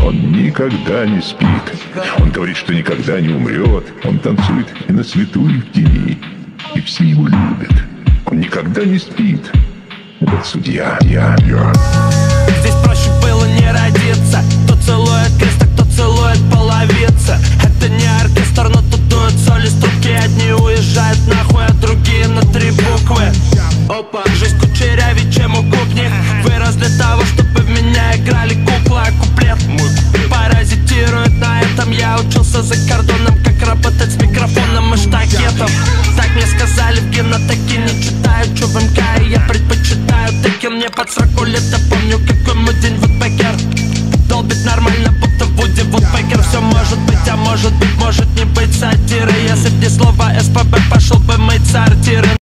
Он никогда не спит. Он говорит, что никогда не умрет. Он танцует и на свету, и в тени. И все его любят. Он никогда не спит. Этот судья. Здесь проще было не родиться. Кто целует крест, а кто целует половицы. Это не оркестр, но тут дуют соли с трубки. Одни уезжают нахуй, а другие на 3 буквы. Опа, жизнь кучерявее, чем у губник. Вырос для того, чтобы в меня играли куклы. А куплет мой паразитирует на этом. Я учился за кордоном, как работать с микрофоном и штакетом. Так мне сказали в гимнотеке. Не читаю, что в МК, и я предпочитаю таки. Мне под 40 лет, я помню, какой мой день Вудбекер. Долбит нормально, будто Вуди Вудбекер. Все может быть, а может быть, может не быть сатиры. Если б не слово СПБ, пошел бы мыть сортиры.